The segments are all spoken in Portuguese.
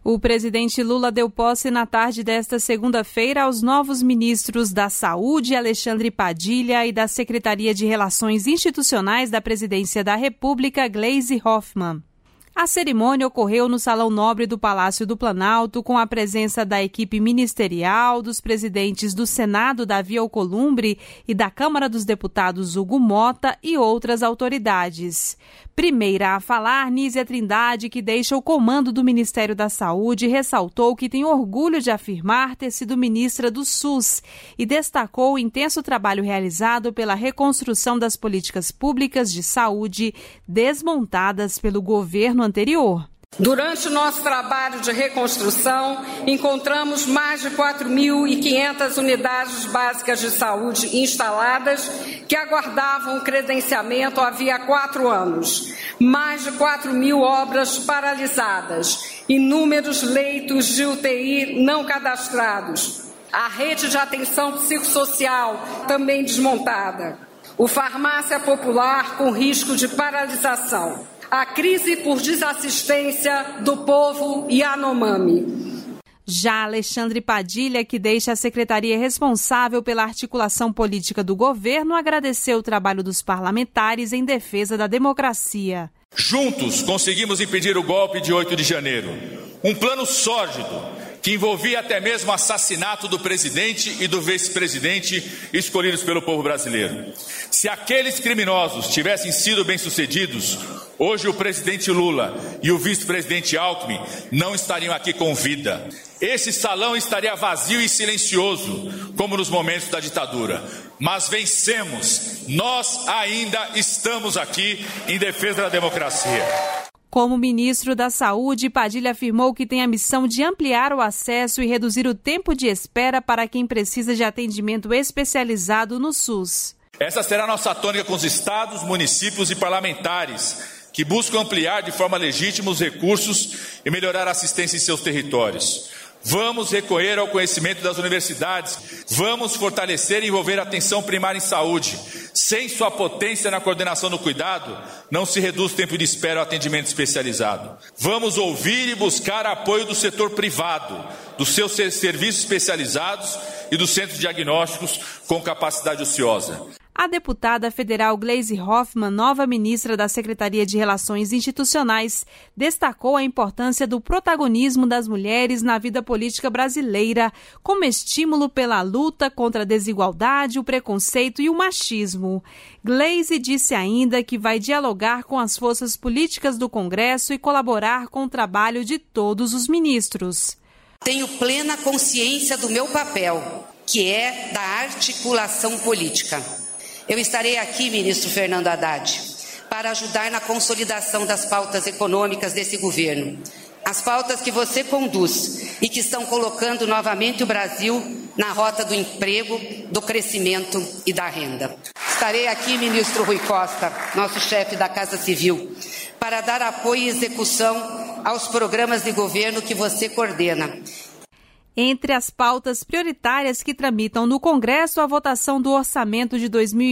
O presidente Lula deu posse na tarde desta segunda-feira aos novos ministros da Saúde, Alexandre Padilha, e da Secretaria de Relações Institucionais da Presidência da República, Gleisi Hoffmann. A cerimônia ocorreu no Salão Nobre do Palácio do Planalto, com a presença da equipe ministerial, dos presidentes do Senado, Davi Alcolumbre, e da Câmara dos Deputados, Hugo Mota, e outras autoridades. Primeira a falar, Nízia Trindade, que deixa o comando do Ministério da Saúde, ressaltou que tem orgulho de afirmar ter sido ministra do SUS e destacou o intenso trabalho realizado pela reconstrução das políticas públicas de saúde desmontadas pelo governo anterior. Durante o nosso trabalho de reconstrução, encontramos mais de 4.500 unidades básicas de saúde instaladas que aguardavam o credenciamento havia 4 anos, mais de 4.000 obras paralisadas, inúmeros leitos de UTI não cadastrados, a rede de atenção psicossocial também desmontada, o farmácia popular com risco de paralisação, a crise por desassistência do povo Yanomami. Já Alexandre Padilha, que deixa a secretaria responsável pela articulação política do governo, agradeceu o trabalho dos parlamentares em defesa da democracia. Juntos conseguimos impedir o golpe de 8 de janeiro. Um plano sórdido que envolvia até mesmo o assassinato do presidente e do vice-presidente escolhidos pelo povo brasileiro. Se aqueles criminosos tivessem sido bem-sucedidos, hoje o presidente Lula e o vice-presidente Alckmin não estariam aqui com vida. Esse salão estaria vazio e silencioso, como nos momentos da ditadura. Mas vencemos. Nós ainda estamos aqui em defesa da democracia. Como ministro da Saúde, Padilha afirmou que tem a missão de ampliar o acesso e reduzir o tempo de espera para quem precisa de atendimento especializado no SUS. Essa será a nossa tônica com os estados, municípios e parlamentares, que buscam ampliar de forma legítima os recursos e melhorar a assistência em seus territórios. Vamos recorrer ao conhecimento das universidades, vamos fortalecer e envolver a atenção primária em saúde. Sem sua potência na coordenação do cuidado, não se reduz o tempo de espera ao atendimento especializado. Vamos ouvir e buscar apoio do setor privado, dos seus serviços especializados e dos centros diagnósticos com capacidade ociosa. A deputada federal Gleisi Hoffmann, nova ministra da Secretaria de Relações Institucionais, destacou a importância do protagonismo das mulheres na vida política brasileira, como estímulo pela luta contra a desigualdade, o preconceito e o machismo. Gleisi disse ainda que vai dialogar com as forças políticas do Congresso e colaborar com o trabalho de todos os ministros. Tenho plena consciência do meu papel, que é da articulação política. Eu estarei aqui, ministro Fernando Haddad, para ajudar na consolidação das pautas econômicas desse governo. As pautas que você conduz e que estão colocando novamente o Brasil na rota do emprego, do crescimento e da renda. Estarei aqui, ministro Rui Costa, nosso chefe da Casa Civil, para dar apoio e execução aos programas de governo que você coordena. Entre as pautas prioritárias que tramitam no Congresso, a votação do orçamento de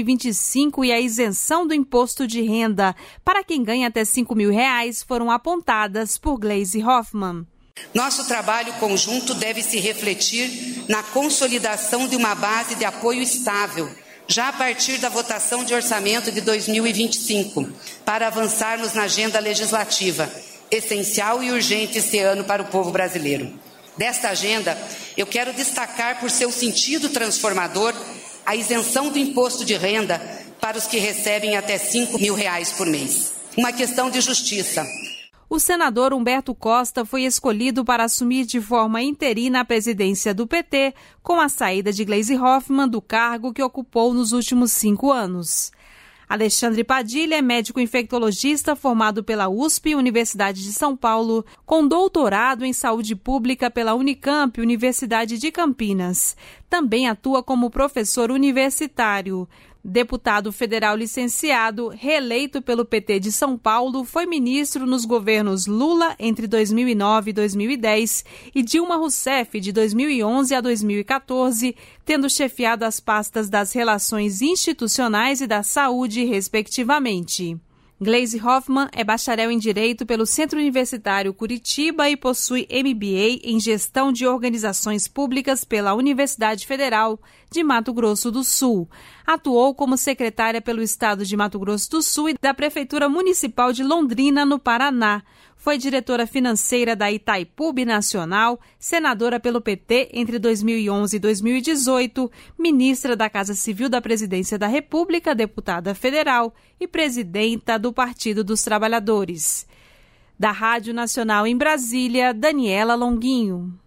2025 e a isenção do imposto de renda para quem ganha até R$5.000 foram apontadas por Gleisi Hoffmann. Nosso trabalho conjunto deve se refletir na consolidação de uma base de apoio estável, já a partir da votação de orçamento de 2025, para avançarmos na agenda legislativa, essencial e urgente este ano para o povo brasileiro. Desta agenda, eu quero destacar por seu sentido transformador a isenção do imposto de renda para os que recebem até R$5.000 por mês. Uma questão de justiça. O senador Humberto Costa foi escolhido para assumir de forma interina a presidência do PT, com a saída de Gleisi Hoffmann do cargo que ocupou nos últimos 5 anos. Alexandre Padilha é médico infectologista formado pela USP, Universidade de São Paulo, com doutorado em saúde pública pela Unicamp, Universidade de Campinas. Também atua como professor universitário. Deputado federal licenciado, reeleito pelo PT de São Paulo, foi ministro nos governos Lula entre 2009 e 2010 e Dilma Rousseff de 2011 a 2014, tendo chefiado as pastas das Relações Institucionais e da Saúde, respectivamente. Gleisi Hoffmann é bacharel em Direito pelo Centro Universitário Curitiba e possui MBA em Gestão de Organizações Públicas pela Universidade Federal de Mato Grosso do Sul. Atuou como secretária pelo Estado de Mato Grosso do Sul e da Prefeitura Municipal de Londrina, no Paraná. Foi diretora financeira da Itaipu Binacional, senadora pelo PT entre 2011 e 2018, ministra da Casa Civil da Presidência da República, deputada federal e presidenta do Partido dos Trabalhadores. Da Rádio Nacional em Brasília, Daniela Longuinho.